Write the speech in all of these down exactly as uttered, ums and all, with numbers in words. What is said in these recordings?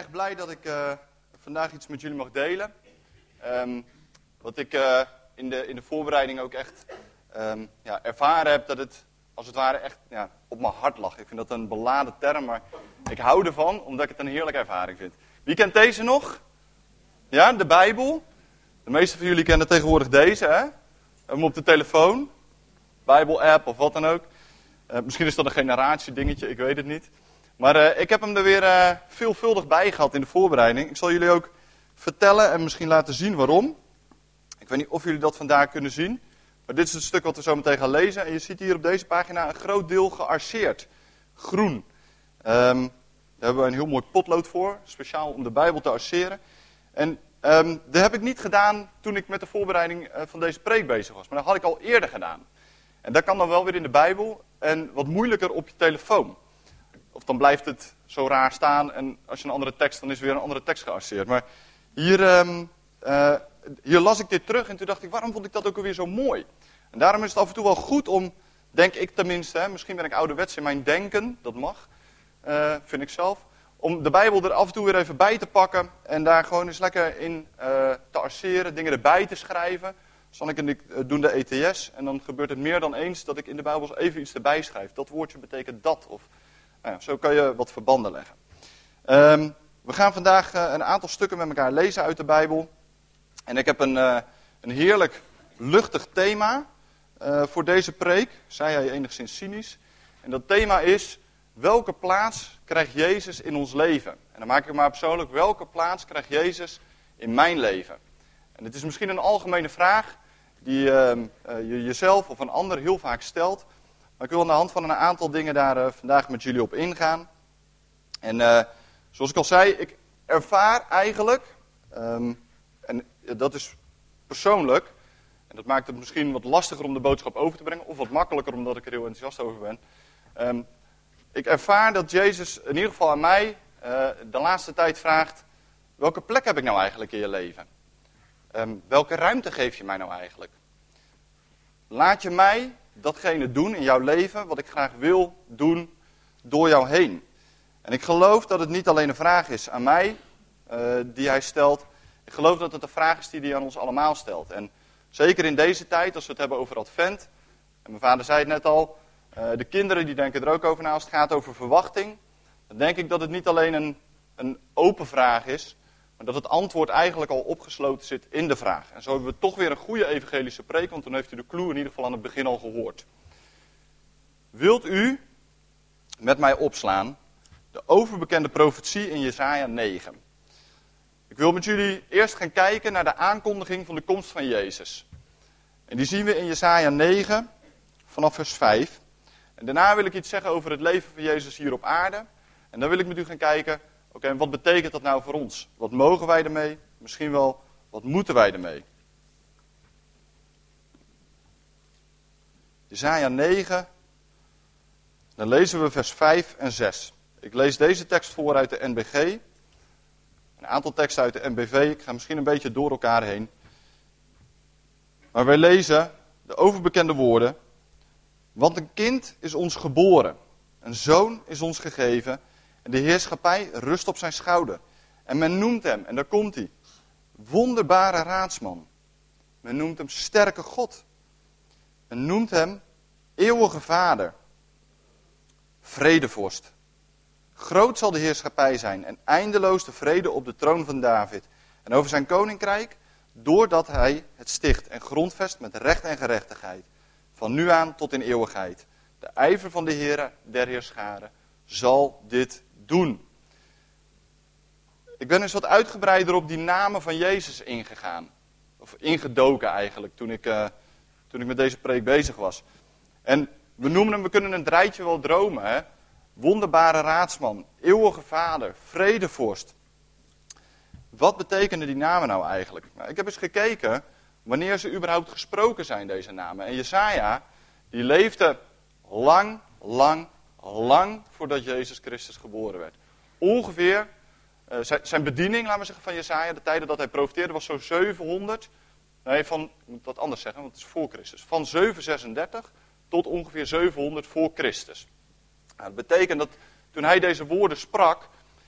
erg blij dat ik uh, vandaag iets met jullie mag delen. Um, wat ik uh, in, de, in de voorbereiding ook echt um, ja, ervaren heb, dat het als het ware echt ja, op mijn hart lag. Ik vind dat een beladen term, maar ik hou ervan omdat ik het een heerlijke ervaring vind. Wie kent deze nog? Ja, de Bijbel. De meeste van jullie kennen tegenwoordig deze, hè? Hem op de telefoon, Bijbel-app of wat dan ook. Uh, misschien is dat een generatiedingetje, ik weet het niet. Maar uh, ik heb hem er weer uh, veelvuldig bij gehad in de voorbereiding. Ik zal jullie ook vertellen en misschien laten zien waarom. Ik weet niet of jullie dat vandaag kunnen zien. Maar dit is het stuk wat we zo meteen gaan lezen. En je ziet hier op deze pagina een groot deel gearceerd. Groen. Um, daar hebben we een heel mooi potlood voor. Speciaal om de Bijbel te arceren. En um, dat heb ik niet gedaan toen ik met de voorbereiding uh, van deze preek bezig was. Maar dat had ik al eerder gedaan. En dat kan dan wel weer in de Bijbel. En wat moeilijker op je telefoon. Of dan blijft het zo raar staan en als je een andere tekst, dan is er weer een andere tekst gearceerd. Maar hier, um, uh, hier las ik dit terug en toen dacht ik, waarom vond ik dat ook alweer zo mooi? En daarom is het af en toe wel goed om, denk ik tenminste, hè, misschien ben ik ouderwets in mijn denken, dat mag, uh, vind ik zelf, om de Bijbel er af en toe weer even bij te pakken en daar gewoon eens lekker in uh, te arceren, dingen erbij te schrijven. Zal ik en ik uh, doen de E T S en dan gebeurt het meer dan eens dat ik in de Bijbel even iets erbij schrijf. Dat woordje betekent dat of... Nou ja, zo kan je wat verbanden leggen. Um, we gaan vandaag uh, een aantal stukken met elkaar lezen uit de Bijbel. En ik heb een, uh, een heerlijk luchtig thema uh, voor deze preek. Zei hij enigszins cynisch. En dat thema is, welke plaats krijgt Jezus in ons leven? En dan maak ik het maar persoonlijk, welke plaats krijgt Jezus in mijn leven? En het is misschien een algemene vraag die uh, uh, je jezelf of een ander heel vaak stelt. Maar ik wil aan de hand van een aantal dingen daar uh, vandaag met jullie op ingaan. En uh, zoals ik al zei, ik ervaar eigenlijk, um, en dat is persoonlijk, en dat maakt het misschien wat lastiger om de boodschap over te brengen, of wat makkelijker omdat ik er heel enthousiast over ben. Um, ik ervaar dat Jezus in ieder geval aan mij uh, de laatste tijd vraagt, welke plek heb ik nou eigenlijk in je leven? Um, welke ruimte geef je mij nou eigenlijk? Laat je mij datgene doen in jouw leven wat ik graag wil doen door jou heen. En ik geloof dat het niet alleen een vraag is aan mij uh, die hij stelt. Ik geloof dat het een vraag is die hij aan ons allemaal stelt. En zeker in deze tijd, als we het hebben over Advent. En mijn vader zei het net al. Uh, de kinderen die denken er ook over na als het gaat over verwachting. Dan denk ik dat het niet alleen een, een open vraag is. Maar dat het antwoord eigenlijk al opgesloten zit in de vraag. En zo hebben we toch weer een goede evangelische preek, want dan heeft u de clue in ieder geval aan het begin al gehoord. Wilt u met mij opslaan de overbekende profetie in Jesaja negen? Ik wil met jullie eerst gaan kijken naar de aankondiging van de komst van Jezus. En die zien we in Jesaja negen vanaf vers vijf. En daarna wil ik iets zeggen over het leven van Jezus hier op aarde. En dan wil ik met u gaan kijken... Oké, okay, en wat betekent dat nou voor ons? Wat mogen wij ermee? Misschien wel, wat moeten wij ermee? Jesaja negen, dan lezen we vers vijf en zes. Ik lees deze tekst voor uit de N B G. Een aantal teksten uit de N B V. Ik ga misschien een beetje door elkaar heen. Maar wij lezen de overbekende woorden. Want een kind is ons geboren. Een zoon is ons gegeven. En de heerschappij rust op zijn schouder. En men noemt hem, en daar komt hij, wonderbare raadsman. Men noemt hem sterke God. Men noemt hem eeuwige vader. Vredevorst. Groot zal de heerschappij zijn en eindeloos de vrede op de troon van David. En over zijn koninkrijk, doordat hij het sticht en grondvest met recht en gerechtigheid. Van nu aan tot in eeuwigheid. De ijver van de Heere der heerscharen zal dit doen. Ik ben eens wat uitgebreider op die namen van Jezus ingegaan. Of ingedoken eigenlijk, toen ik, uh, toen ik met deze preek bezig was. En we noemen hem, we kunnen een draadje wel dromen. Hè? Wonderbare raadsman, eeuwige vader, vredevorst. Wat betekenen die namen nou eigenlijk? Nou, ik heb eens gekeken wanneer ze überhaupt gesproken zijn, deze namen. En Jesaja, die leefde lang, lang, lang voordat Jezus Christus geboren werd. Ongeveer, uh, zijn, zijn bediening, laten we zeggen, van Jesaja, de tijden dat hij profeteerde, was zo zevenhonderd, nee, van, ik moet dat anders zeggen, want het is voor Christus. Van zevenhonderdzesendertig tot ongeveer zevenhonderd voor Christus. Nou, dat betekent dat toen hij deze woorden sprak,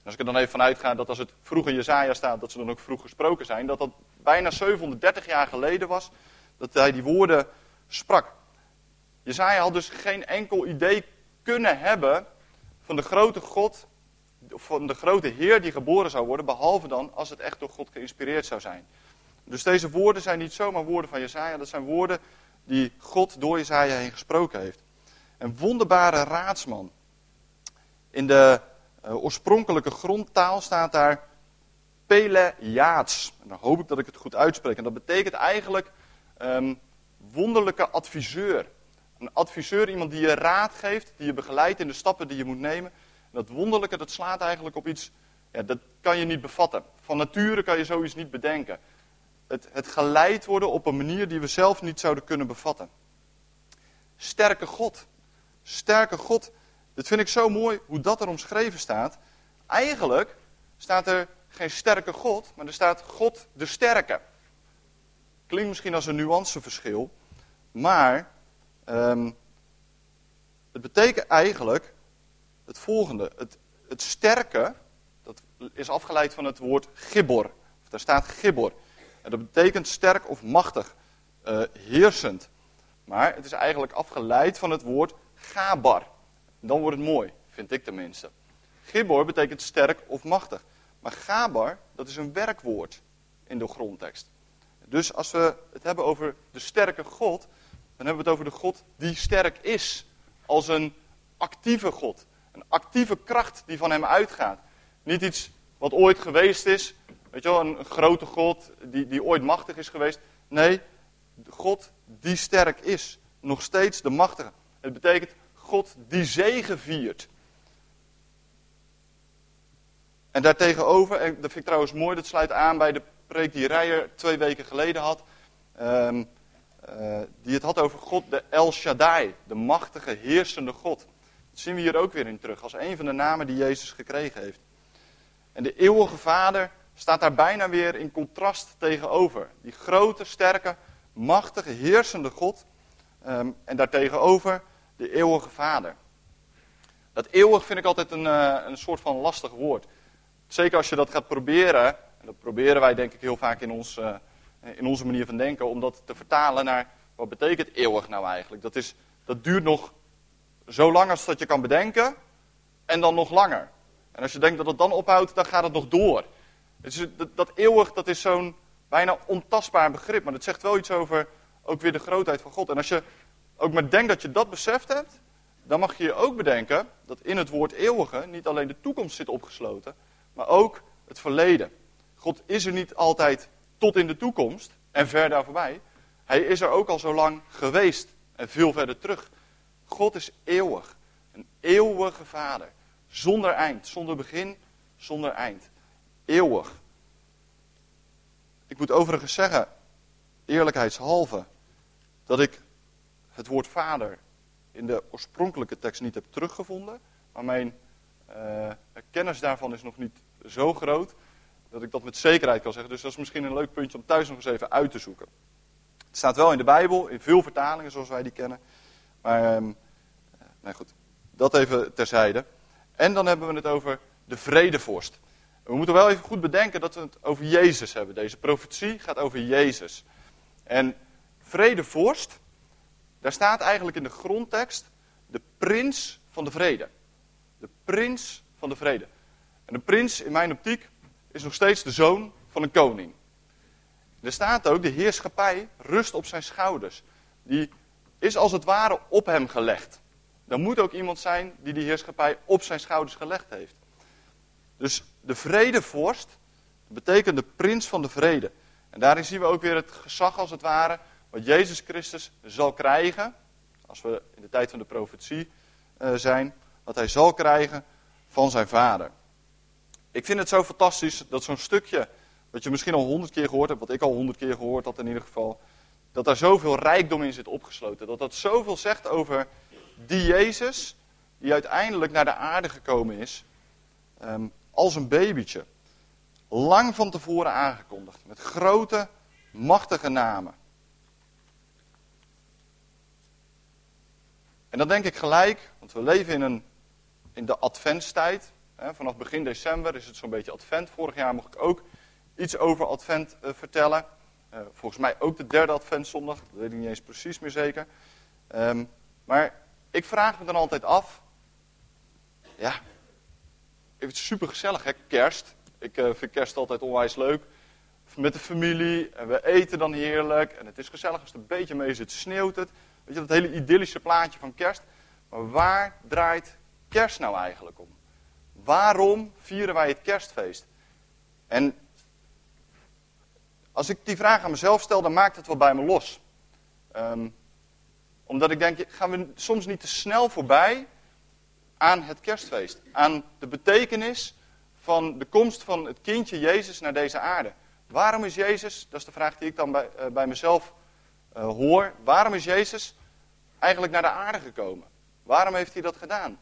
Als ik er dan even vanuit ga dat als het vroeg in Jesaja staat, dat ze dan ook vroeg gesproken zijn, dat dat bijna zevenhonderddertig jaar geleden was, dat hij die woorden sprak. Jesaja had dus geen enkel idee kunnen hebben van de grote God, van de grote Heer die geboren zou worden, behalve dan als het echt door God geïnspireerd zou zijn. Dus deze woorden zijn niet zomaar woorden van Jesaja, dat zijn woorden die God door Jesaja heen gesproken heeft. Een wonderbare raadsman. In de uh, oorspronkelijke grondtaal staat daar Pelejaats. En dan hoop ik dat ik het goed uitspreek. En dat betekent eigenlijk um, wonderlijke adviseur. Een adviseur, iemand die je raad geeft, die je begeleidt in de stappen die je moet nemen. En dat wonderlijke, dat slaat eigenlijk op iets, ja, dat kan je niet bevatten. Van nature kan je zoiets niet bedenken. Het, het geleid worden op een manier die we zelf niet zouden kunnen bevatten. Sterke God. Sterke God. Dit vind ik zo mooi hoe dat er omschreven staat. Eigenlijk staat er geen sterke God, maar er staat God de sterke. Klinkt misschien als een nuanceverschil, maar um, het betekent eigenlijk het volgende. Het, het sterke, dat is afgeleid van het woord gibbor. Of daar staat gibbor. En dat betekent sterk of machtig, uh, heersend. Maar het is eigenlijk afgeleid van het woord gabar. En dan wordt het mooi, vind ik tenminste. Gibbor betekent sterk of machtig. Maar gabar, dat is een werkwoord in de grondtekst. Dus als we het hebben over de sterke God, dan hebben we het over de God die sterk is. Als een actieve God. Een actieve kracht die van hem uitgaat. Niet iets wat ooit geweest is. Weet je wel, een, een grote God die, die ooit machtig is geweest. Nee, de God die sterk is. Nog steeds de machtige. Het betekent God die zege viert. En daartegenover, en dat vind ik trouwens mooi, dat sluit aan bij de preek die Reijer twee weken geleden had. Um, uh, die het had over God, de El Shaddai, de machtige, heersende God. Dat zien we hier ook weer in terug, als een van de namen die Jezus gekregen heeft. En de eeuwige Vader staat daar bijna weer in contrast tegenover. Die grote, sterke, machtige, heersende God. Um, en daartegenover de eeuwige Vader. Dat eeuwig vind ik altijd een, uh, een soort van lastig woord. Zeker als je dat gaat proberen, en dat proberen wij denk ik heel vaak in, ons, uh, in onze manier van denken, om dat te vertalen naar, wat betekent eeuwig nou eigenlijk? Dat, is, dat duurt nog zo lang als dat je kan bedenken, en dan nog langer. En als je denkt dat het dan ophoudt, dan gaat het nog door. Het is, dat, dat eeuwig, dat is zo'n bijna ontastbaar begrip, maar dat zegt wel iets over ook weer de grootheid van God. En als je ook maar denkt dat je dat beseft hebt, dan mag je je ook bedenken dat in het woord eeuwige niet alleen de toekomst zit opgesloten, maar ook het verleden. God is er niet altijd tot in de toekomst en ver daar voorbij. Hij is er ook al zo lang geweest en veel verder terug. God is eeuwig. Een eeuwige Vader. Zonder eind, zonder begin, zonder eind. Eeuwig. Ik moet overigens zeggen, eerlijkheidshalve, dat ik het woord vader in de oorspronkelijke tekst niet heb teruggevonden. Maar mijn uh, kennis daarvan is nog niet zo groot dat ik dat met zekerheid kan zeggen. Dus dat is misschien een leuk puntje om thuis nog eens even uit te zoeken. Het staat wel in de Bijbel, in veel vertalingen zoals wij die kennen. Maar, um, nou goed, dat even terzijde. En dan hebben we het over de vredevorst. We moeten wel even goed bedenken dat we het over Jezus hebben. Deze profetie gaat over Jezus. En vredevorst, daar staat eigenlijk in de grondtekst de prins van de vrede. De prins van de vrede. En de prins, in mijn optiek, is nog steeds de zoon van een koning. Er staat ook, de heerschappij rust op zijn schouders. Die is als het ware op hem gelegd. Er moet ook iemand zijn die die heerschappij op zijn schouders gelegd heeft. Dus de vredevorst betekent de prins van de vrede. En daarin zien we ook weer het gezag als het ware wat Jezus Christus zal krijgen, als we in de tijd van de profetie uh, zijn, wat hij zal krijgen van zijn vader. Ik vind het zo fantastisch dat zo'n stukje, wat je misschien al honderd keer gehoord hebt, wat ik al honderd keer gehoord had in ieder geval, dat daar zoveel rijkdom in zit opgesloten. Dat dat zoveel zegt over die Jezus, die uiteindelijk naar de aarde gekomen is, um, als een babytje. Lang van tevoren aangekondigd, met grote, machtige namen. En dan denk ik gelijk, want we leven in, een, in de adventstijd. Hè, vanaf begin december is het zo'n beetje advent. Vorig jaar mocht ik ook iets over advent uh, vertellen. Uh, volgens mij ook de derde adventzondag. Dat weet ik niet eens precies meer zeker. Um, maar ik vraag me dan altijd af. Ja, het is super gezellig hè, kerst. Ik uh, vind kerst altijd onwijs leuk. Met de familie. En we eten dan heerlijk. En het is gezellig als het een beetje mee zit. Sneeuwt het. Weet je, dat hele idyllische plaatje van kerst. Maar waar draait kerst nou eigenlijk om? Waarom vieren wij het kerstfeest? En als ik die vraag aan mezelf stel, dan maakt het wel bij me los. Um, omdat ik denk, gaan we soms niet te snel voorbij aan het kerstfeest? Aan de betekenis van de komst van het kindje Jezus naar deze aarde. Waarom is Jezus, dat is de vraag die ik dan bij, uh, bij mezelf uh, hoor. Waarom is Jezus eigenlijk naar de aarde gekomen? Waarom heeft hij dat gedaan?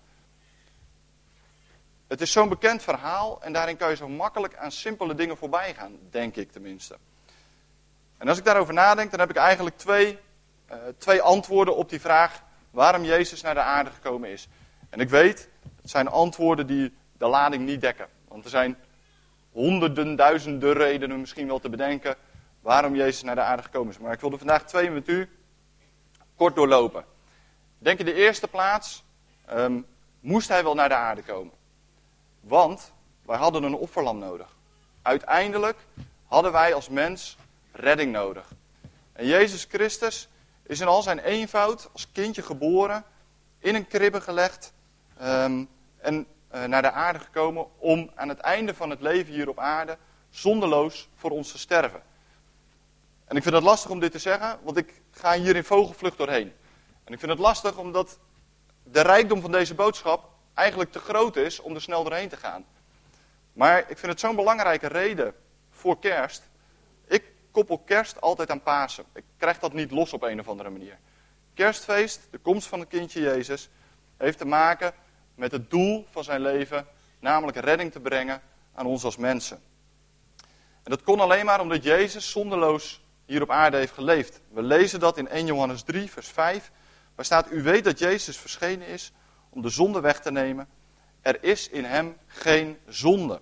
Het is zo'n bekend verhaal en daarin kan je zo makkelijk aan simpele dingen voorbij gaan, denk ik tenminste. En als ik daarover nadenk, dan heb ik eigenlijk twee, uh, twee antwoorden op die vraag waarom Jezus naar de aarde gekomen is. En ik weet, het zijn antwoorden die de lading niet dekken. Want er zijn honderden, duizenden redenen misschien wel te bedenken waarom Jezus naar de aarde gekomen is. Maar ik wilde vandaag twee met u kort doorlopen. Denk in de eerste plaats, um, moest hij wel naar de aarde komen? Want wij hadden een offerlam nodig. Uiteindelijk hadden wij als mens redding nodig. En Jezus Christus is in al zijn eenvoud als kindje geboren, in een kribbe gelegd um, en uh, naar de aarde gekomen om aan het einde van het leven hier op aarde zonderloos voor ons te sterven. En ik vind het lastig om dit te zeggen, want ik ga hier in vogelvlucht doorheen. En ik vind het lastig omdat de rijkdom van deze boodschap eigenlijk te groot is om er snel doorheen te gaan. Maar ik vind het zo'n belangrijke reden voor kerst. Ik koppel kerst altijd aan Pasen. Ik krijg dat niet los op een of andere manier. Kerstfeest, de komst van het kindje Jezus, heeft te maken met het doel van zijn leven, namelijk redding te brengen aan ons als mensen. En dat kon alleen maar omdat Jezus zonderloos hier op aarde heeft geleefd. We lezen dat in eerste Johannes drie, vers vijf. Waar staat, u weet dat Jezus verschenen is om de zonde weg te nemen. Er is in hem geen zonde.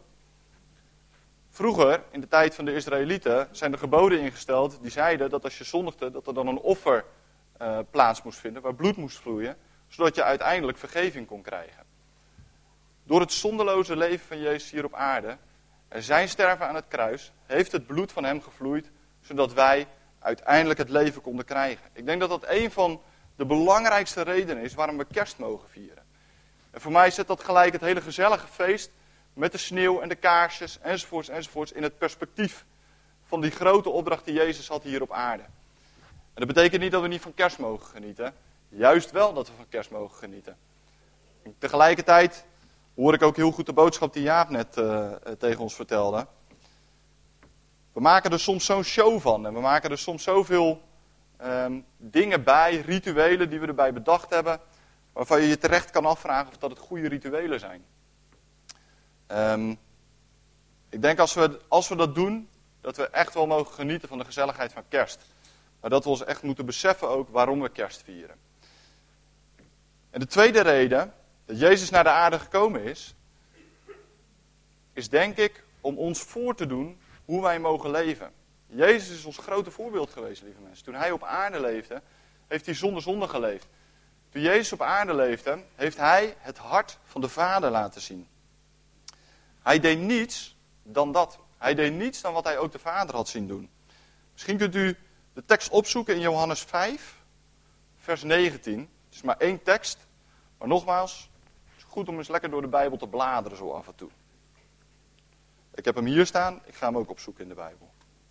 Vroeger, in de tijd van de Israëlieten, zijn er geboden ingesteld die zeiden dat als je zondigde, dat er dan een offer uh, plaats moest vinden, waar bloed moest vloeien, zodat je uiteindelijk vergeving kon krijgen. Door het zondeloze leven van Jezus hier op aarde, en zijn sterven aan het kruis, heeft het bloed van hem gevloeid, zodat wij uiteindelijk het leven konden krijgen. Ik denk dat dat een van de belangrijkste redenen is waarom we kerst mogen vieren. En voor mij zet dat gelijk het hele gezellige feest met de sneeuw en de kaarsjes enzovoorts enzovoorts in het perspectief van die grote opdracht die Jezus had hier op aarde. En dat betekent niet dat we niet van kerst mogen genieten. Juist wel dat we van kerst mogen genieten. En tegelijkertijd hoor ik ook heel goed de boodschap die Jaap net uh, tegen ons vertelde. We maken er soms zo'n show van en we maken er soms zoveel um, dingen bij, rituelen die we erbij bedacht hebben, waarvan je je terecht kan afvragen of dat het goede rituelen zijn. Um, ik denk als we, als we dat doen, dat we echt wel mogen genieten van de gezelligheid van kerst. Maar dat we ons echt moeten beseffen ook waarom we kerst vieren. En de tweede reden dat Jezus naar de aarde gekomen is, is denk ik om ons voor te doen hoe wij mogen leven. Jezus is ons grote voorbeeld geweest, lieve mensen. Toen hij op aarde leefde, heeft hij zonder zonde geleefd. Toen Jezus op aarde leefde, heeft hij het hart van de Vader laten zien. Hij deed niets dan dat. Hij deed niets dan wat hij ook de Vader had zien doen. Misschien kunt u de tekst opzoeken in Johannes vijf, vers negentien. Het is maar één tekst, maar nogmaals, het is goed om eens lekker door de Bijbel te bladeren zo af en toe. Ik heb hem hier staan, ik ga hem ook opzoeken in de Bijbel.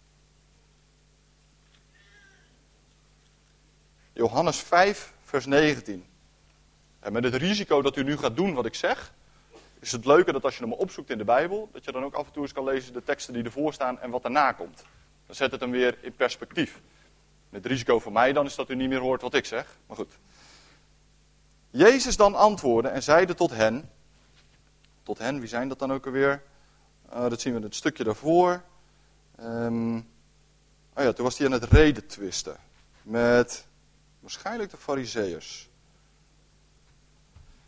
Johannes vijf, vers negentien. En met het risico dat u nu gaat doen wat ik zeg, is het leuke dat als je hem opzoekt in de Bijbel, dat je dan ook af en toe eens kan lezen de teksten die ervoor staan en wat daarna komt. Dan zet het hem weer in perspectief. Het risico voor mij dan is dat u niet meer hoort wat ik zeg, maar goed. Jezus dan antwoordde en zeide tot hen, tot hen, wie zijn dat dan ook alweer? Uh, dat zien we in het stukje daarvoor. Um, oh ja, toen was hij aan het redetwisten met waarschijnlijk de Farizeeërs.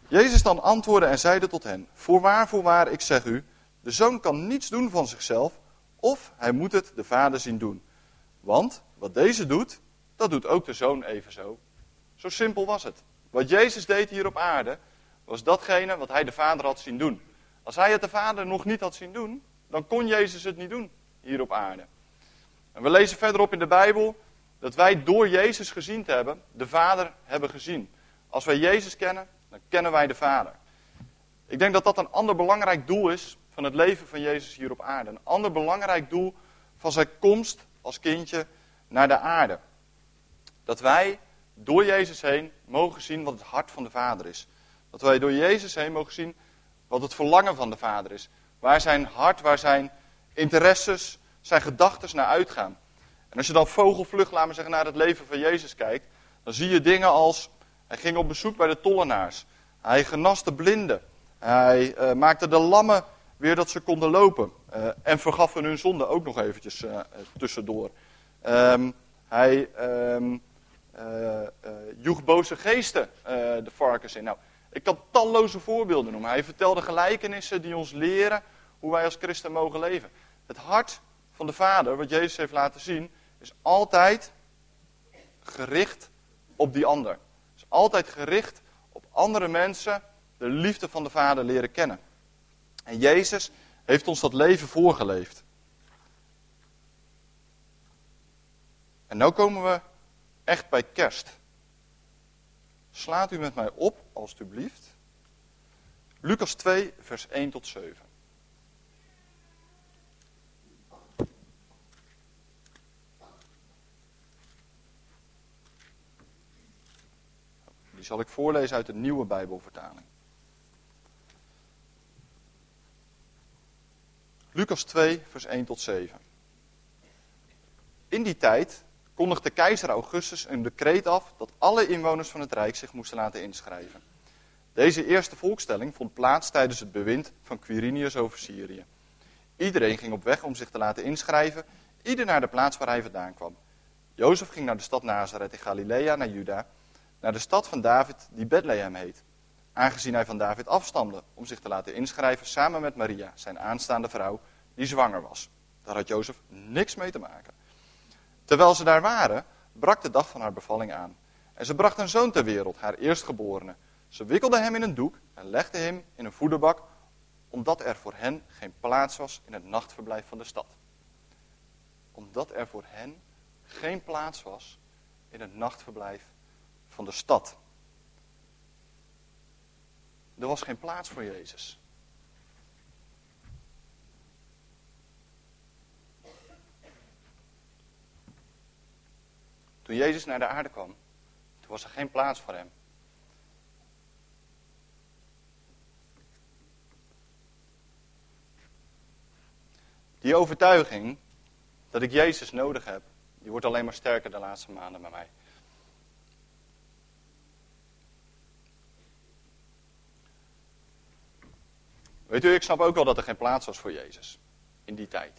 Jezus dan antwoordde en zeide tot hen, voorwaar, voorwaar, ik zeg u, de zoon kan niets doen van zichzelf, of hij moet het de vader zien doen. Want wat deze doet, dat doet ook de zoon evenzo. Zo simpel was het. Wat Jezus deed hier op aarde, was datgene wat hij de vader had zien doen. Als hij het de vader nog niet had zien doen, dan kon Jezus het niet doen hier op aarde. En we lezen verderop in de Bijbel dat wij door Jezus gezien te hebben, de vader hebben gezien. Als wij Jezus kennen, dan kennen wij de vader. Ik denk dat dat een ander belangrijk doel is van het leven van Jezus hier op aarde. Een ander belangrijk doel van zijn komst als kindje naar de aarde. Dat wij door Jezus heen mogen zien wat het hart van de Vader is. Dat wij door Jezus heen mogen zien wat het verlangen van de Vader is. Waar zijn hart, waar zijn interesses, zijn gedachten naar uitgaan. En als je dan vogelvlug, laat maar zeggen, naar het leven van Jezus kijkt, dan zie je dingen als, hij ging op bezoek bij de tollenaars. Hij genas de blinden. Hij uh, maakte de lammen weer dat ze konden lopen. Uh, en vergaf hun hun zonde ook nog eventjes uh, tussendoor. Um, hij um, uh, uh, joeg boze geesten uh, de varkens in. Nou, ik kan talloze voorbeelden noemen. Hij vertelde gelijkenissen die ons leren hoe wij als christen mogen leven. Het hart van de Vader, wat Jezus heeft laten zien, is altijd gericht op die ander. Het is altijd gericht op andere mensen de liefde van de Vader leren kennen. En Jezus heeft ons dat leven voorgeleefd. En nu komen we echt bij kerst. Slaat u met mij op, alstublieft. Lucas twee, vers één tot zeven. Die zal ik voorlezen uit de Nieuwe Bijbelvertaling. Lucas twee, vers één tot zeven. In die tijd kondigde keizer Augustus een decreet af dat alle inwoners van het Rijk zich moesten laten inschrijven. Deze eerste volkstelling vond plaats tijdens het bewind van Quirinius over Syrië. Iedereen ging op weg om zich te laten inschrijven, ieder naar de plaats waar hij vandaan kwam. Jozef ging naar de stad Nazareth in Galilea, naar Juda, naar de stad van David die Bethlehem heet. Aangezien hij van David afstamde om zich te laten inschrijven samen met Maria, zijn aanstaande vrouw, die zwanger was. Daar had Jozef niks mee te maken. Terwijl ze daar waren, brak de dag van haar bevalling aan. En ze bracht een zoon ter wereld, haar eerstgeborene. Ze wikkelde hem in een doek en legde hem in een voederbak, omdat er voor hen geen plaats was in het nachtverblijf van de stad. Omdat er voor hen geen plaats was in het nachtverblijf van de stad. Er was geen plaats voor Jezus. Toen Jezus naar de aarde kwam, toen was er geen plaats voor hem. Die overtuiging dat ik Jezus nodig heb, die wordt alleen maar sterker de laatste maanden bij mij. Weet u, ik snap ook wel dat er geen plaats was voor Jezus in die tijd.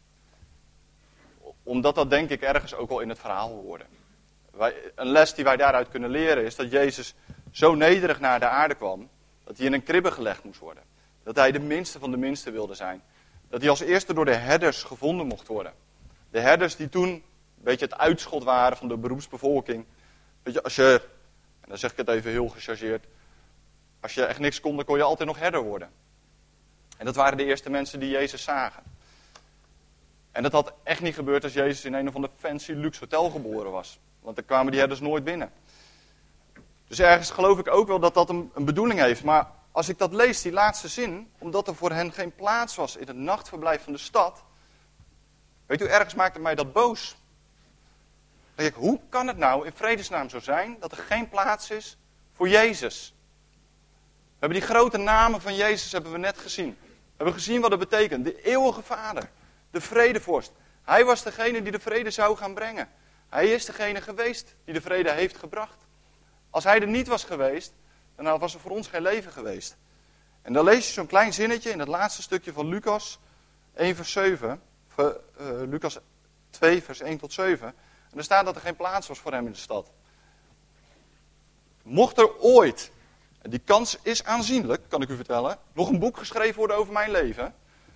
Omdat dat denk ik ergens ook wel in het verhaal hoorde. Wij, een les die wij daaruit kunnen leren is dat Jezus zo nederig naar de aarde kwam, dat hij in een kribbe gelegd moest worden. Dat hij de minste van de minste wilde zijn. Dat hij als eerste door de herders gevonden mocht worden. De herders die toen een beetje het uitschot waren van de beroepsbevolking. Weet je, als je, en dan zeg ik het even heel gechargeerd, als je echt niks kon, dan kon je altijd nog herder worden. En dat waren de eerste mensen die Jezus zagen. En dat had echt niet gebeurd als Jezus in een of ander fancy luxe hotel geboren was. Want dan kwamen die herders nooit binnen. Dus ergens geloof ik ook wel dat dat een, een bedoeling heeft. Maar als ik dat lees, die laatste zin, omdat er voor hen geen plaats was in het nachtverblijf van de stad. Weet u, ergens maakte mij dat boos. Dan denk ik, hoe kan het nou in vredesnaam zo zijn dat er geen plaats is voor Jezus? We hebben die grote namen van Jezus hebben we net gezien. We hebben gezien wat het betekent. De eeuwige Vader. De vredevorst. Hij was degene die de vrede zou gaan brengen. Hij is degene geweest die de vrede heeft gebracht. Als hij er niet was geweest, dan was er voor ons geen leven geweest. En dan lees je zo'n klein zinnetje in het laatste stukje van Lucas één vers zeven. Uh, Lucas twee vers één tot zeven. En er staat dat er geen plaats was voor hem in de stad. Mocht er ooit En die kans is aanzienlijk, kan ik u vertellen. Nog een boek geschreven worden over mijn leven.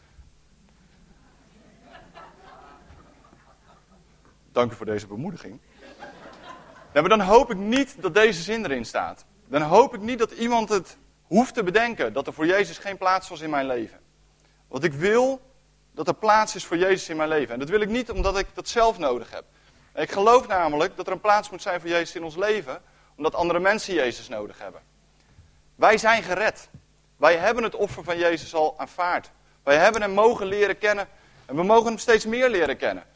Dank u voor deze bemoediging. Nou, maar dan hoop ik niet dat deze zin erin staat. Dan hoop ik niet dat iemand het hoeft te bedenken dat er voor Jezus geen plaats was in mijn leven. Want ik wil dat er plaats is voor Jezus in mijn leven. En dat wil ik niet omdat ik dat zelf nodig heb. Ik geloof namelijk dat er een plaats moet zijn voor Jezus in ons leven, omdat andere mensen Jezus nodig hebben. Wij zijn gered. Wij hebben het offer van Jezus al aanvaard. Wij hebben hem mogen leren kennen en we mogen hem steeds meer leren kennen.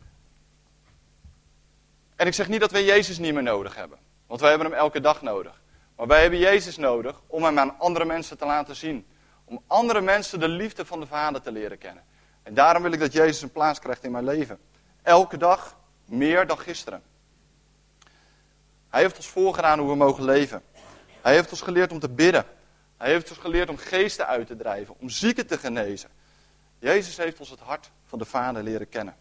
En ik zeg niet dat wij Jezus niet meer nodig hebben, want wij hebben hem elke dag nodig. Maar wij hebben Jezus nodig om hem aan andere mensen te laten zien. Om andere mensen de liefde van de Vader te leren kennen. En daarom wil ik dat Jezus een plaats krijgt in mijn leven. Elke dag meer dan gisteren. Hij heeft ons voorgedaan hoe we mogen leven. Hij heeft ons geleerd om te bidden. Hij heeft ons geleerd om geesten uit te drijven. Om zieken te genezen. Jezus heeft ons het hart van de Vader leren kennen.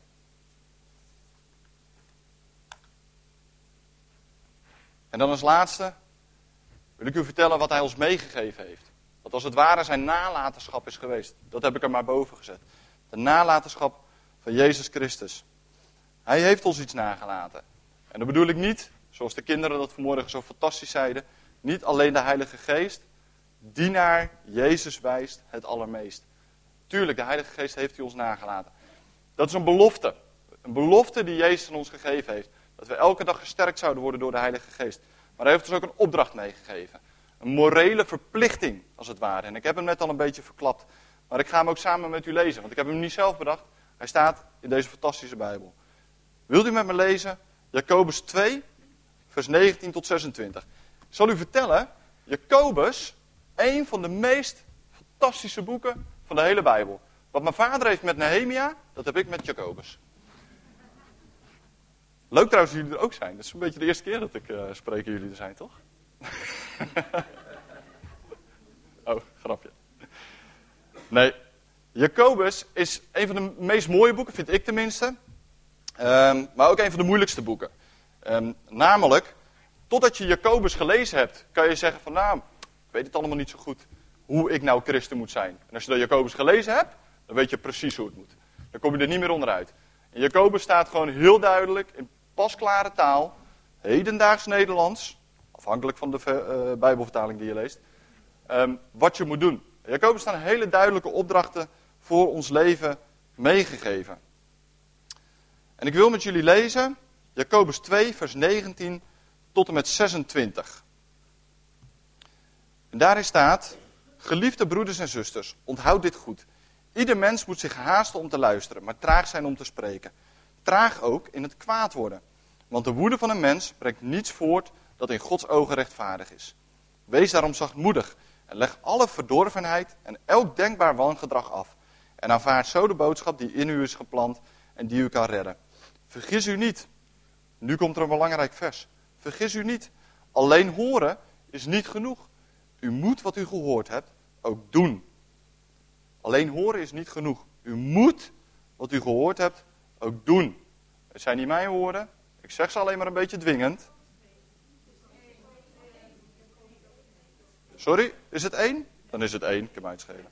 En dan als laatste wil ik u vertellen wat hij ons meegegeven heeft. Wat als het ware zijn nalatenschap is geweest. Dat heb ik er maar boven gezet. De nalatenschap van Jezus Christus. Hij heeft ons iets nagelaten. En dat bedoel ik niet, zoals de kinderen dat vanmorgen zo fantastisch zeiden, niet alleen de Heilige Geest, die naar Jezus wijst het allermeest. Tuurlijk, de Heilige Geest heeft hij ons nagelaten. Dat is een belofte. Een belofte die Jezus aan ons gegeven heeft. Dat we elke dag gesterkt zouden worden door de Heilige Geest. Maar hij heeft ons ook een opdracht meegegeven. Een morele verplichting, als het ware. En ik heb hem net al een beetje verklapt. Maar ik ga hem ook samen met u lezen. Want ik heb hem niet zelf bedacht. Hij staat in deze fantastische Bijbel. Wilt u met me lezen? Jacobus twee, vers negentien tot zesentwintig. Ik zal u vertellen. Jacobus, een van de meest fantastische boeken van de hele Bijbel. Wat mijn vader heeft met Nehemia, dat heb ik met Jacobus. Leuk trouwens dat jullie er ook zijn. Dat is een beetje de eerste keer dat ik uh, spreek en jullie er zijn, toch? Oh, grapje. Nee, Jacobus is een van de meest mooie boeken, vind ik tenminste. Um, maar ook een van de moeilijkste boeken. Um, namelijk, totdat je Jacobus gelezen hebt, kan je zeggen van nou, ik weet het allemaal niet zo goed hoe ik nou christen moet zijn. En als je de Jacobus gelezen hebt, dan weet je precies hoe het moet. Dan kom je er niet meer onderuit. In Jacobus staat gewoon heel duidelijk, in pasklare taal, hedendaags Nederlands, afhankelijk van de uh, Bijbelvertaling die je leest, um, wat je moet doen. In Jacobus staan hele duidelijke opdrachten voor ons leven meegegeven. En ik wil met jullie lezen, Jacobus twee, vers negentien tot en met zesentwintig. En daarin staat, geliefde broeders en zusters, onthoud dit goed. Ieder mens moet zich haasten om te luisteren, maar traag zijn om te spreken. Traag ook in het kwaad worden. Want de woede van een mens brengt niets voort dat in Gods ogen rechtvaardig is. Wees daarom zachtmoedig en leg alle verdorvenheid en elk denkbaar wangedrag af. En aanvaard zo de boodschap die in u is geplant en die u kan redden. Vergis u niet. Nu komt er een belangrijk vers. Vergis u niet. Alleen horen is niet genoeg. U moet wat u gehoord hebt ook doen. Alleen horen is niet genoeg. U moet wat u gehoord hebt ook doen. Het zijn niet mijn woorden. Ik zeg ze alleen maar een beetje dwingend. Sorry, is het één? Dan is het één. Ik kan mij het schelen.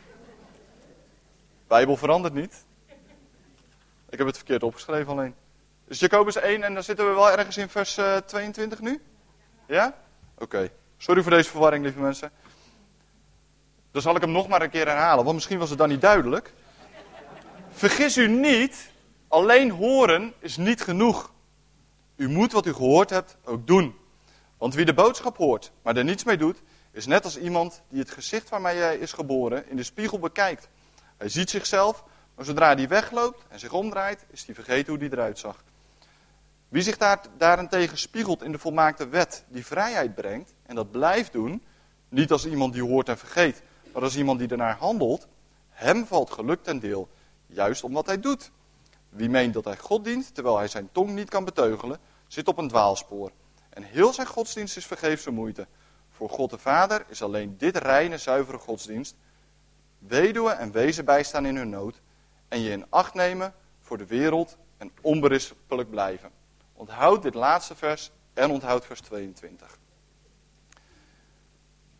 Bijbel verandert niet. Ik heb het verkeerd opgeschreven alleen. Dus Jacobus één en dan zitten we wel ergens in vers uh, tweeëntwintig nu? Ja? Oké. Okay. Sorry voor deze verwarring, lieve mensen. Dan zal ik hem nog maar een keer herhalen, want misschien was het dan niet duidelijk. Vergis u niet, alleen horen is niet genoeg. U moet wat u gehoord hebt ook doen. Want wie de boodschap hoort, maar er niets mee doet, is net als iemand die het gezicht waarmee hij is geboren in de spiegel bekijkt. Hij ziet zichzelf, maar zodra hij wegloopt en zich omdraait, is hij vergeten hoe hij eruit zag. Wie zich daar, daarentegen spiegelt in de volmaakte wet die vrijheid brengt, en dat blijft doen, niet als iemand die hoort en vergeet, maar als iemand die ernaar handelt, hem valt geluk ten deel, juist om wat hij doet. Wie meent dat hij God dient, terwijl hij zijn tong niet kan beteugelen, zit op een dwaalspoor. En heel zijn godsdienst is vergeefse moeite. Voor God de Vader is alleen dit reine, zuivere godsdienst. Weduwen en wezen bijstaan in hun nood. En je in acht nemen voor de wereld en onberispelijk blijven. Onthoud dit laatste vers en onthoud vers tweeëntwintig.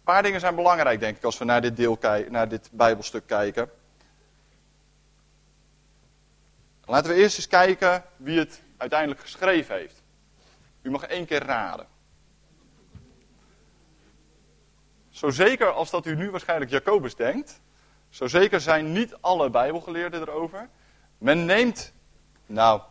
paar dingen zijn belangrijk, denk ik, als we naar dit, deel kijken, naar dit Bijbelstuk kijken. Laten we eerst eens kijken wie het uiteindelijk geschreven heeft. U mag één keer raden. Zo zeker als dat u nu waarschijnlijk Jacobus denkt, zo zeker zijn niet alle Bijbelgeleerden erover. Men neemt, nou,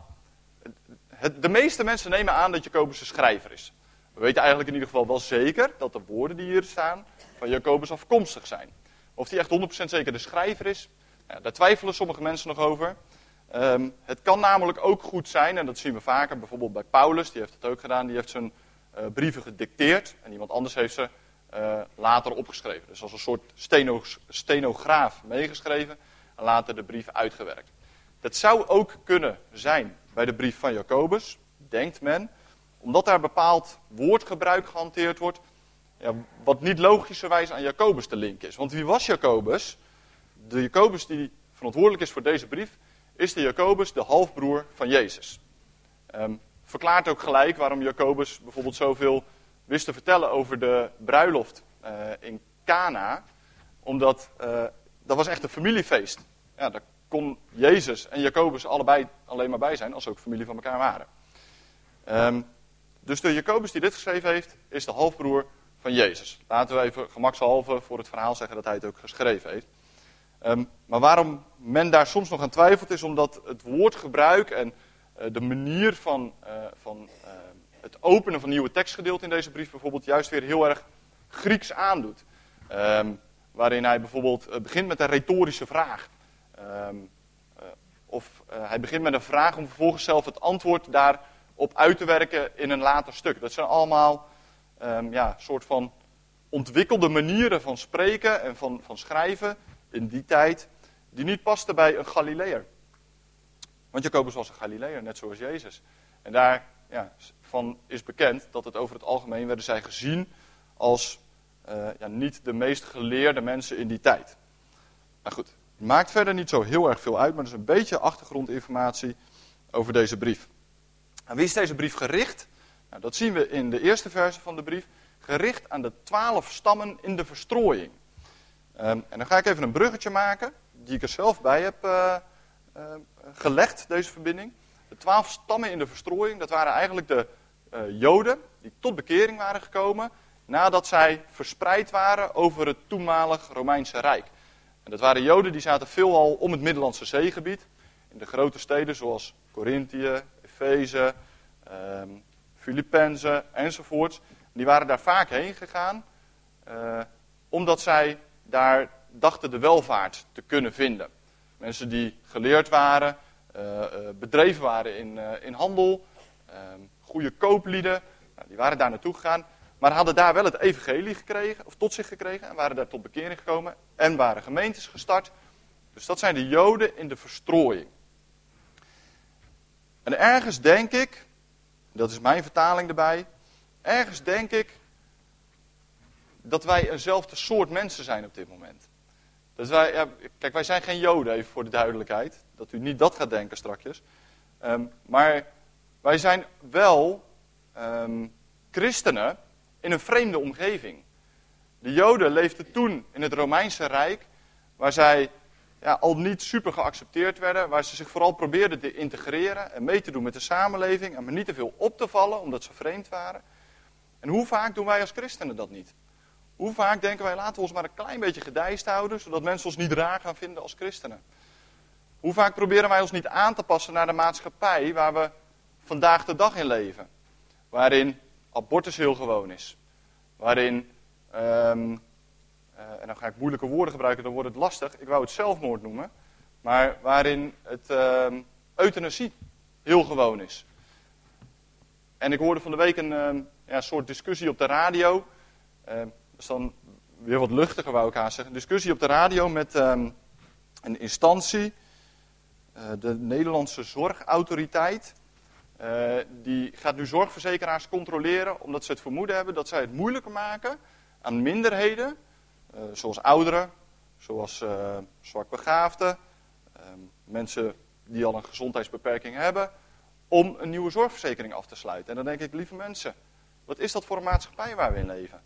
het, de meeste mensen nemen aan dat Jacobus de schrijver is. We weten eigenlijk in ieder geval wel zeker dat de woorden die hier staan van Jacobus afkomstig zijn. Of hij echt honderd procent zeker de schrijver is, nou, daar twijfelen sommige mensen nog over. Um, het kan namelijk ook goed zijn, en dat zien we vaker, bijvoorbeeld bij Paulus, die heeft het ook gedaan, die heeft zijn uh, brieven gedicteerd en iemand anders heeft ze uh, later opgeschreven. Dus als een soort steno, stenograaf meegeschreven en later de brieven uitgewerkt. Dat zou ook kunnen zijn bij de brief van Jacobus, denkt men, omdat daar bepaald woordgebruik gehanteerd wordt, ja, wat niet logischerwijs aan Jacobus te linken is. Want wie was Jacobus? De Jacobus die verantwoordelijk is voor deze brief, is de Jacobus de halfbroer van Jezus. Um, verklaart ook gelijk waarom Jacobus bijvoorbeeld zoveel wist te vertellen over de bruiloft uh, in Cana. Omdat uh, dat was echt een familiefeest. Ja, daar kon Jezus en Jacobus allebei alleen maar bij zijn als ze ook familie van elkaar waren. Um, dus de Jacobus die dit geschreven heeft, is de halfbroer van Jezus. Laten we even gemakshalve voor het verhaal zeggen dat hij het ook geschreven heeft. Um, maar waarom men daar soms nog aan twijfelt, is omdat het woordgebruik en uh, de manier van, uh, van uh, het openen van nieuwe tekstgedeelten in deze brief bijvoorbeeld juist weer heel erg Grieks aandoet. Um, waarin hij bijvoorbeeld uh, begint met een retorische vraag. Um, uh, of uh, hij begint met een vraag om vervolgens zelf het antwoord daarop uit te werken in een later stuk. Dat zijn allemaal um, ja, soort van ontwikkelde manieren van spreken en van, van schrijven in die tijd, die niet paste bij een Galileër. Want Jacobus was een Galileër, net zoals Jezus. En daarvan ja, is bekend dat het over het algemeen werden zij gezien als uh, ja, niet de meest geleerde mensen in die tijd. Maar goed, het maakt verder niet zo heel erg veel uit, maar er is een beetje achtergrondinformatie over deze brief. Aan wie is deze brief gericht? Nou, dat zien we in de eerste verse van de brief. Gericht aan de twaalf stammen in de verstrooiing. Um, en dan ga ik even een bruggetje maken, die ik er zelf bij heb uh, uh, gelegd, deze verbinding. De twaalf stammen in de verstrooiing, dat waren eigenlijk de uh, Joden die tot bekering waren gekomen nadat zij verspreid waren over het toenmalig Romeinse Rijk. En dat waren Joden die zaten veelal om het Middellandse Zeegebied, in de grote steden zoals Korinthië, Efeze, um, Filippenzen enzovoorts. Die waren daar vaak heen gegaan, uh, omdat zij daar dachten de welvaart te kunnen vinden. Mensen die geleerd waren, uh, uh, bedreven waren in, uh, in handel, uh, goede kooplieden, nou, die waren daar naartoe gegaan, maar hadden daar wel het evangelie gekregen, of tot zich gekregen, en waren daar tot bekering gekomen, en waren gemeentes gestart. Dus dat zijn de Joden in de verstrooiing. En ergens denk ik, dat is mijn vertaling erbij, ergens denk ik dat wij eenzelfde soort mensen zijn op dit moment. Dus wij, ja, kijk, wij zijn geen Joden, even voor de duidelijkheid. Dat u niet dat gaat denken strakjes. Um, maar wij zijn wel um, christenen in een vreemde omgeving. De Joden leefden toen in het Romeinse Rijk, waar zij ja, al niet super geaccepteerd werden, waar ze zich vooral probeerden te integreren en mee te doen met de samenleving, en maar niet te veel op te vallen, omdat ze vreemd waren. En hoe vaak doen wij als christenen dat niet? Hoe vaak denken wij, laten we ons maar een klein beetje gedijst houden, zodat mensen ons niet raar gaan vinden als christenen? Hoe vaak proberen wij ons niet aan te passen naar de maatschappij waar we vandaag de dag in leven? Waarin abortus heel gewoon is. Waarin, um, uh, en dan ga ik moeilijke woorden gebruiken, dan wordt het lastig. Ik wou het zelfmoord noemen. Maar waarin het um, euthanasie heel gewoon is. En ik hoorde van de week een um, ja, soort discussie op de radio. Uh, dat is dan weer wat luchtiger, wou ik haar zeggen. Een discussie op de radio met um, een instantie. Uh, de Nederlandse Zorgautoriteit. Uh, die gaat nu zorgverzekeraars controleren, omdat ze het vermoeden hebben dat zij het moeilijker maken aan minderheden. Uh, zoals ouderen, zoals uh, zwakbegaafden, uh, mensen die al een gezondheidsbeperking hebben, om een nieuwe zorgverzekering af te sluiten. En dan denk ik, lieve mensen, wat is dat voor een maatschappij waar we in leven?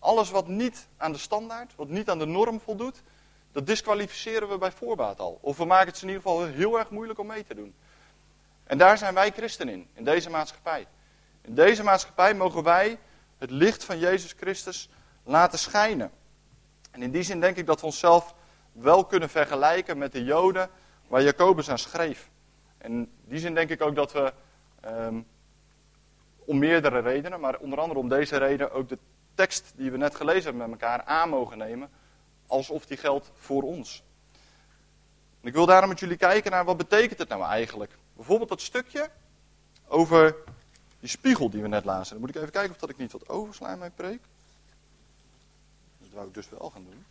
Alles wat niet aan de standaard, wat niet aan de norm voldoet, dat disqualificeren we bij voorbaat al. Of we maken het ze in ieder geval heel erg moeilijk om mee te doen. En daar zijn wij christen in, in deze maatschappij. In deze maatschappij mogen wij het licht van Jezus Christus laten schijnen. En in die zin denk ik dat we onszelf wel kunnen vergelijken met de Joden waar Jacobus aan schreef. En in die zin denk ik ook dat we, um, om meerdere redenen, maar onder andere om deze reden ook de tekst die we net gelezen hebben met elkaar aan mogen nemen, alsof die geldt voor ons. En ik wil daarom met jullie kijken naar wat betekent het nou eigenlijk. Bijvoorbeeld dat stukje over die spiegel die we net lazen. Dan moet ik even kijken of dat ik niet wat oversla in mijn preek. Dat wou ik dus wel gaan doen.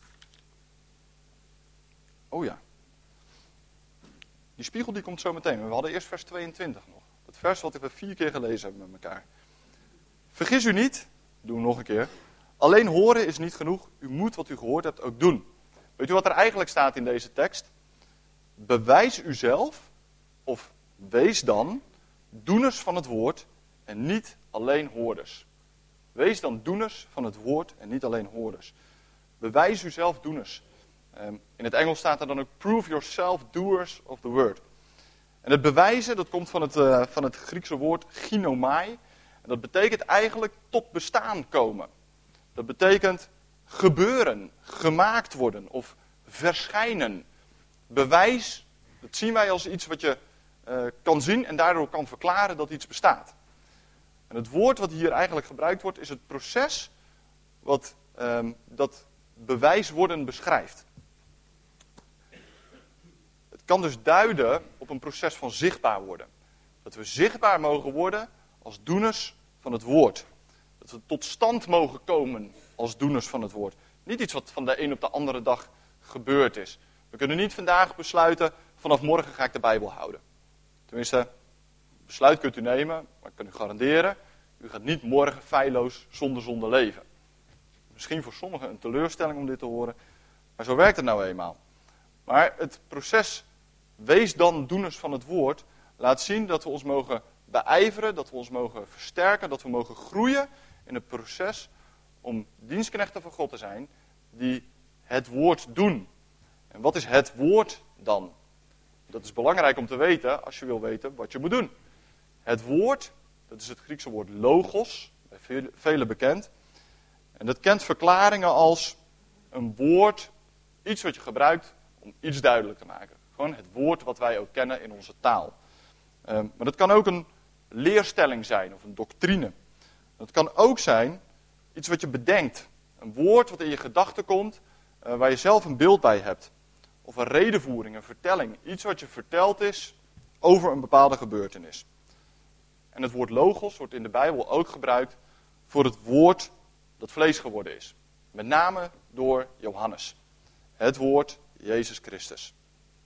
Oh ja. Die spiegel die komt zo meteen. We hadden eerst vers tweeëntwintig nog. Het vers wat we vier keer gelezen hebben met elkaar. Vergis u niet, doen we nog een keer. Alleen horen is niet genoeg. U moet wat u gehoord hebt ook doen. Weet u wat er eigenlijk staat in deze tekst? Bewijs uzelf, of wees dan, doeners van het woord en niet alleen hoorders. Wees dan doeners van het woord en niet alleen hoorders. Bewijs uzelf doeners. Um, in het Engels staat er dan ook prove yourself doers of the word. En het bewijzen, dat komt van het, uh, van het Griekse woord ginomai. En dat betekent eigenlijk tot bestaan komen. Dat betekent gebeuren, gemaakt worden of verschijnen. Bewijs, dat zien wij als iets wat je uh, kan zien en daardoor kan verklaren dat iets bestaat. En het woord wat hier eigenlijk gebruikt wordt is het proces wat um, dat bewijs worden beschrijft. Het kan dus duiden op een proces van zichtbaar worden. Dat we zichtbaar mogen worden als doeners van het woord. Dat we tot stand mogen komen als doeners van het woord. Niet iets wat van de een op de andere dag gebeurd is. We kunnen niet vandaag besluiten, vanaf morgen ga ik de Bijbel houden. Tenminste, besluit kunt u nemen, maar ik kan u garanderen, u gaat niet morgen feilloos zonder zonde leven. Misschien voor sommigen een teleurstelling om dit te horen, maar zo werkt het nou eenmaal. Maar het proces, wees dan doeners van het woord, laat zien dat we ons mogen beijveren, dat we ons mogen versterken, dat we mogen groeien in het proces om dienstknechten van God te zijn die het woord doen. En wat is het woord dan? Dat is belangrijk om te weten als je wil weten wat je moet doen. Het woord, dat is het Griekse woord logos, bij velen bekend. En dat kent verklaringen als een woord, iets wat je gebruikt om iets duidelijk te maken. Gewoon het woord wat wij ook kennen in onze taal. Um, maar dat kan ook een leerstelling zijn of een doctrine. Het kan ook zijn iets wat je bedenkt. Een woord wat in je gedachten komt, uh, waar je zelf een beeld bij hebt. Of een redenvoering, een vertelling. Iets wat je verteld is over een bepaalde gebeurtenis. En het woord logos wordt in de Bijbel ook gebruikt voor het woord dat vlees geworden is. Met name door Johannes. Het woord Jezus Christus.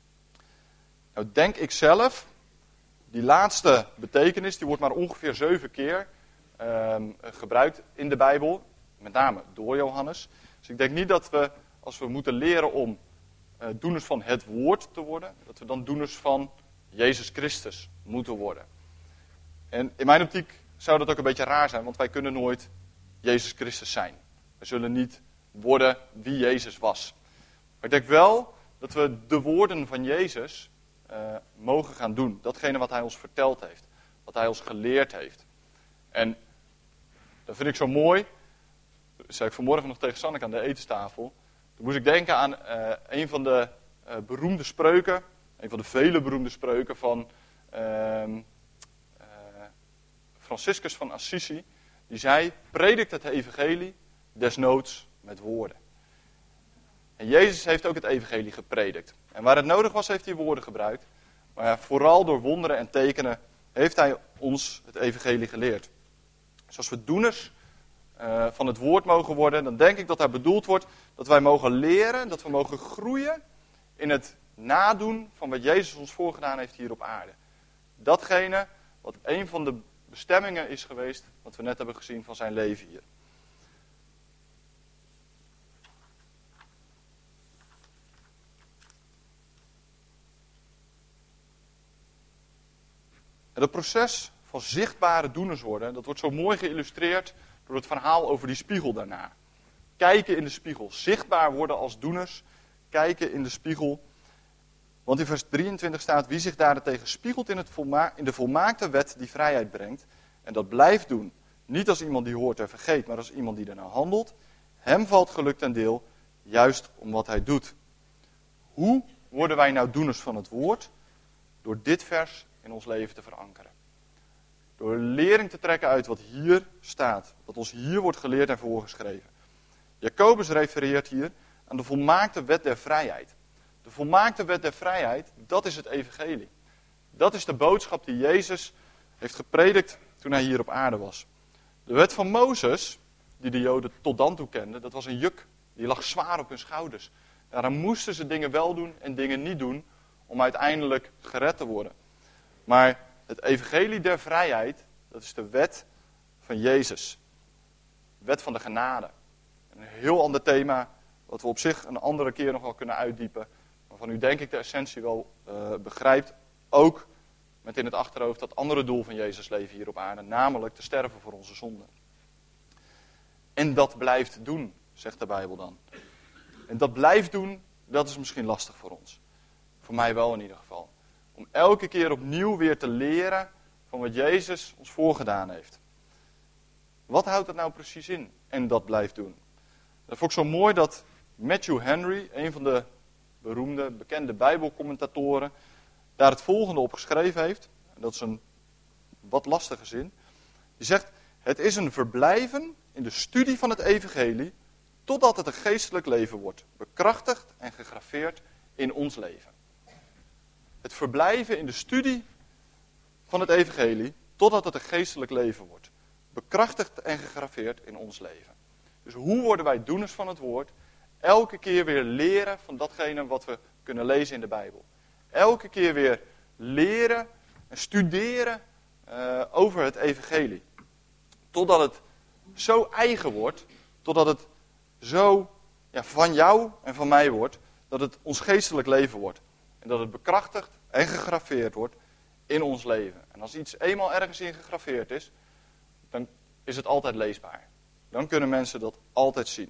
Nou denk ik zelf, die laatste betekenis, die wordt maar ongeveer zeven keer uh, gebruikt in de Bijbel. Met name door Johannes. Dus ik denk niet dat we, als we moeten leren om uh, doeners van het woord te worden, dat we dan doeners van Jezus Christus moeten worden. En in mijn optiek zou dat ook een beetje raar zijn, want wij kunnen nooit Jezus Christus zijn. We zullen niet worden wie Jezus was. Maar ik denk wel dat we de woorden van Jezus uh, mogen gaan doen. Datgene wat hij ons verteld heeft. Wat hij ons geleerd heeft. En dat vind ik zo mooi. Dat zei ik vanmorgen nog tegen Sanneke aan de etenstafel. Toen moest ik denken aan uh, een van de uh, beroemde spreuken. Een van de vele beroemde spreuken van uh, uh, Franciscus van Assisi. Die zei, predikt het evangelie desnoods met woorden. En Jezus heeft ook het evangelie gepredikt. En waar het nodig was, heeft hij woorden gebruikt. Maar ja, vooral door wonderen en tekenen heeft hij ons het evangelie geleerd. Dus als we doeners uh, van het woord mogen worden, dan denk ik dat daar bedoeld wordt dat wij mogen leren, dat we mogen groeien in het nadoen van wat Jezus ons voorgedaan heeft hier op aarde. Datgene wat een van de bestemmingen is geweest, wat we net hebben gezien van zijn leven hier. En dat proces van zichtbare doeners worden, dat wordt zo mooi geïllustreerd door het verhaal over die spiegel daarna. kijken in de spiegel. Zichtbaar worden als doeners, kijken in de spiegel. Want in vers drieëntwintig staat, wie zich daarentegen spiegelt in, het volma- in de volmaakte wet die vrijheid brengt, en dat blijft doen, niet als iemand die hoort en vergeet, maar als iemand die ernaar handelt, hem valt geluk ten deel, juist om wat hij doet. Hoe worden wij nou doeners van het woord? Door dit vers in ons leven te verankeren. Door lering te trekken uit wat hier staat, wat ons hier wordt geleerd en voorgeschreven. Jacobus refereert hier aan de volmaakte wet der vrijheid. De volmaakte wet der vrijheid, dat is het evangelie. Dat is de boodschap die Jezus heeft gepredikt toen hij hier op aarde was. De wet van Mozes, die de Joden tot dan toe kenden, dat was een juk. Die lag zwaar op hun schouders. Daarom moesten ze dingen wel doen en dingen niet doen om uiteindelijk gered te worden. Maar het evangelie der vrijheid, dat is de wet van Jezus. De wet van de genade. Een heel ander thema, wat we op zich een andere keer nog wel kunnen uitdiepen. Waarvan u denk ik de essentie wel uh, begrijpt. Ook met in het achterhoofd dat andere doel van Jezus leven hier op aarde. Namelijk te sterven voor onze zonden. En dat blijft doen, zegt de Bijbel dan. En dat blijft doen, dat is misschien lastig voor ons. Voor mij wel in ieder geval. Om elke keer opnieuw weer te leren van wat Jezus ons voorgedaan heeft. Wat houdt dat nou precies in? En dat blijft doen. Dat vond ik zo mooi dat Matthew Henry, een van de beroemde, bekende Bijbelcommentatoren, daar het volgende op geschreven heeft. En dat is een wat lastige zin. Die zegt, het is een verblijven in de studie van het evangelie, totdat het een geestelijk leven wordt, bekrachtigd en gegraveerd in ons leven. Het verblijven in de studie van het evangelie, totdat het een geestelijk leven wordt, bekrachtigd en gegraveerd in ons leven. Dus hoe worden wij doeners van het woord? Elke keer weer leren van datgene wat we kunnen lezen in de Bijbel. Elke keer weer leren en studeren uh, over het evangelie. Totdat het zo eigen wordt, totdat het zo ja, van jou en van mij wordt, dat het ons geestelijk leven wordt. En dat het bekrachtigd en gegraveerd wordt in ons leven. En als iets eenmaal ergens in gegraveerd is, dan is het altijd leesbaar. Dan kunnen mensen dat altijd zien.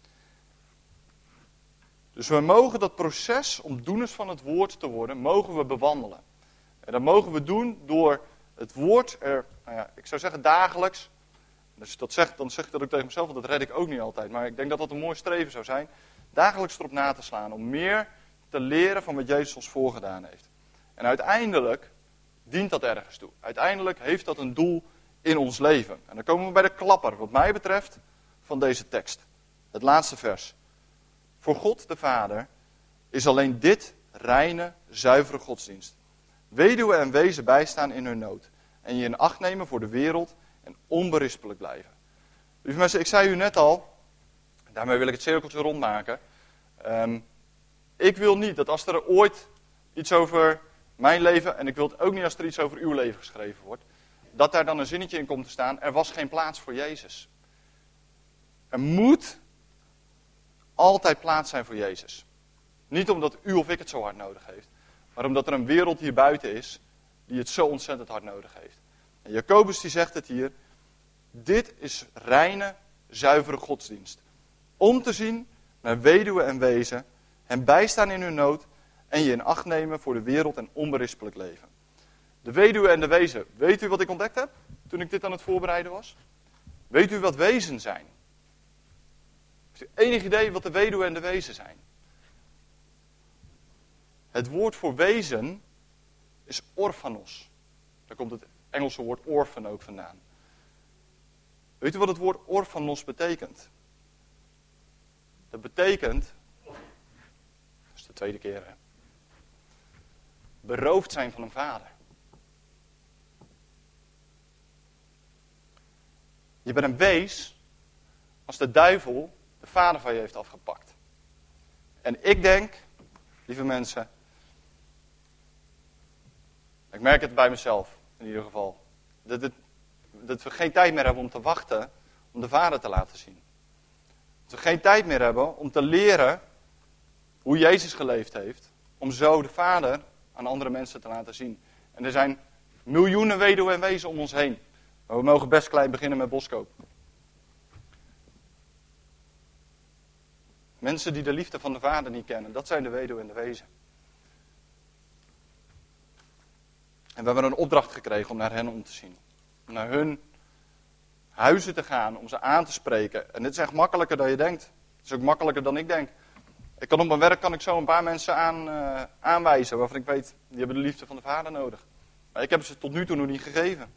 Dus we mogen dat proces om doeners van het woord te worden, mogen we bewandelen. En dat mogen we doen door het woord er, nou ja, ik zou zeggen dagelijks. Dus dat zeg, dan zeg ik dat ook tegen mezelf, want dat red ik ook niet altijd. Maar ik denk dat dat een mooi streven zou zijn. Dagelijks erop na te slaan om meer te leren van wat Jezus ons voorgedaan heeft. En uiteindelijk dient dat ergens toe. Uiteindelijk heeft dat een doel in ons leven. En dan komen we bij de klapper, wat mij betreft, van deze tekst. Het laatste vers. Voor God de Vader is alleen dit reine, zuivere godsdienst. Weduwen en wezen bijstaan in hun nood. En je in acht nemen voor de wereld en onberispelijk blijven. Lieve mensen, ik zei u net al, daarmee wil ik het cirkeltje rondmaken. Um, ik wil niet dat als er ooit iets over mijn leven, en ik wil het ook niet als er iets over uw leven geschreven wordt, dat daar dan een zinnetje in komt te staan, er was geen plaats voor Jezus. Er moet altijd plaats zijn voor Jezus. Niet omdat u of ik het zo hard nodig heeft, maar omdat er een wereld hier buiten is die het zo ontzettend hard nodig heeft. En Jacobus die zegt het hier, dit is reine, zuivere godsdienst. Om te zien naar weduwen en wezen, hen bijstaan in hun nood en je in acht nemen voor de wereld en onberispelijk leven. De weduwe en de wezen, weet u wat ik ontdekt heb toen ik dit aan het voorbereiden was? Weet u wat wezen zijn? Heeft u enig idee wat de weduwe en de wezen zijn? Het woord voor wezen is orphanos. Daar komt het Engelse woord orphan ook vandaan. Weet u wat het woord orphanos betekent? Dat betekent, dat is de tweede keer, hè? Beroofd zijn van een vader. Je bent een wees als de duivel de vader van je heeft afgepakt. En ik denk, lieve mensen, ik merk het bij mezelf in ieder geval, dat, het, dat we geen tijd meer hebben om te wachten om de vader te laten zien. Dat we geen tijd meer hebben om te leren hoe Jezus geleefd heeft, om zo de vader aan andere mensen te laten zien. En er zijn miljoenen weduwen en wezen om ons heen. Maar we mogen best klein beginnen met Boskoop. Mensen die de liefde van de Vader niet kennen, dat zijn de weduwe en de wezen. En we hebben een opdracht gekregen om naar hen om te zien. Om naar hun huizen te gaan, om ze aan te spreken. En dit is echt makkelijker dan je denkt. Het is ook makkelijker dan ik denk. Ik kan op mijn werk kan ik zo een paar mensen aan, uh, aanwijzen waarvan ik weet, die hebben de liefde van de Vader nodig. Maar ik heb ze tot nu toe nog niet gegeven.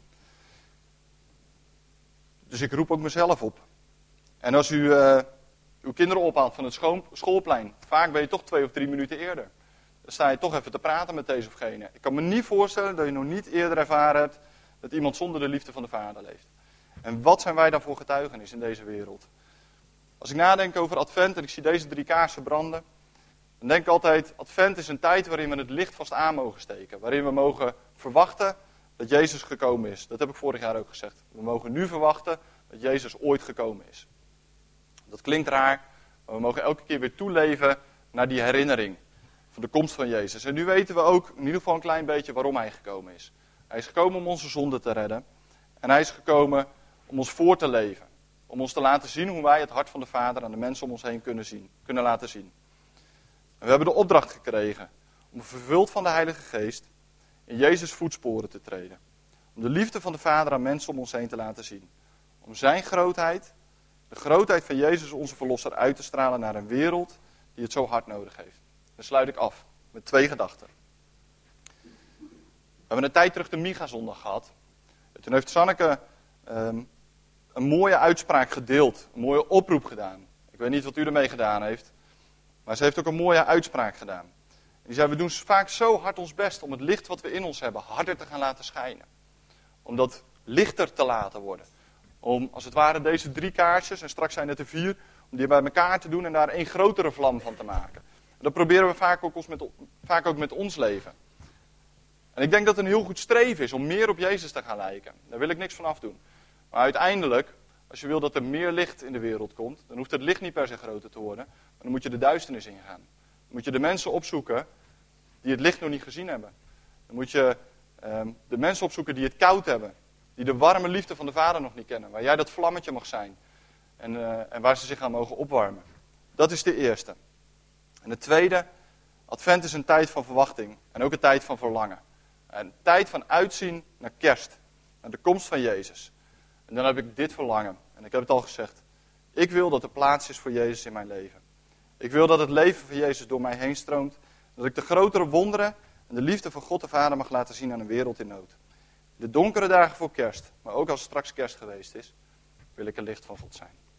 Dus ik roep ook mezelf op. En als u uh, uw kinderen ophaalt van het school, schoolplein, vaak ben je toch twee of drie minuten eerder. Dan sta je toch even te praten met deze of gene. Ik kan me niet voorstellen dat je nog niet eerder ervaren hebt dat iemand zonder de liefde van de Vader leeft. En wat zijn wij dan voor getuigenis in deze wereld? Als ik nadenk over Advent en ik zie deze drie kaarsen branden, dan denk ik altijd, Advent is een tijd waarin we het licht vast aan mogen steken. Waarin we mogen verwachten dat Jezus gekomen is. Dat heb ik vorig jaar ook gezegd. We mogen nu verwachten dat Jezus ooit gekomen is. Dat klinkt raar, maar we mogen elke keer weer toeleven naar die herinnering van de komst van Jezus. En nu weten we ook in ieder geval een klein beetje waarom hij gekomen is. Hij is gekomen om onze zonde te redden. En hij is gekomen om ons voor te leven. Om ons te laten zien hoe wij het hart van de Vader aan de mensen om ons heen kunnen zien, kunnen laten zien. En we hebben de opdracht gekregen om vervuld van de Heilige Geest in Jezus' voetsporen te treden. Om de liefde van de Vader aan mensen om ons heen te laten zien. Om zijn grootheid, de grootheid van Jezus onze Verlosser uit te stralen naar een wereld die het zo hard nodig heeft. Dan sluit ik af met twee gedachten. We hebben een tijd terug de Miga-zondag gehad. En toen heeft Sanneke um, een mooie uitspraak gedeeld. Een mooie oproep gedaan. Ik weet niet wat u ermee gedaan heeft. Maar ze heeft ook een mooie uitspraak gedaan. En die zei, we doen vaak zo hard ons best om het licht wat we in ons hebben harder te gaan laten schijnen. Om dat lichter te laten worden. Om als het ware deze drie kaarsjes, en straks zijn het er vier, om die bij elkaar te doen en daar één grotere vlam van te maken. En dat proberen we vaak ook, ons met, vaak ook met ons leven. En ik denk dat het een heel goed streven is om meer op Jezus te gaan lijken. Daar wil ik niks van afdoen. Maar uiteindelijk, als je wil dat er meer licht in de wereld komt, dan hoeft het licht niet per se groter te worden. Maar dan moet je de duisternis ingaan. Dan moet je de mensen opzoeken die het licht nog niet gezien hebben. Dan moet je um, de mensen opzoeken die het koud hebben. Die de warme liefde van de Vader nog niet kennen. Waar jij dat vlammetje mag zijn. En, uh, en waar ze zich aan mogen opwarmen. Dat is de eerste. En de tweede, Advent is een tijd van verwachting. En ook een tijd van verlangen. Een tijd van uitzien naar kerst. Naar de komst van Jezus. En dan heb ik dit verlangen. En ik heb het al gezegd. Ik wil dat er plaats is voor Jezus in mijn leven. Ik wil dat het leven van Jezus door mij heen stroomt. Dat ik de grotere wonderen en de liefde van God de Vader mag laten zien aan een wereld in nood. De donkere dagen voor kerst, maar ook als straks kerst geweest is, wil ik een licht van God zijn.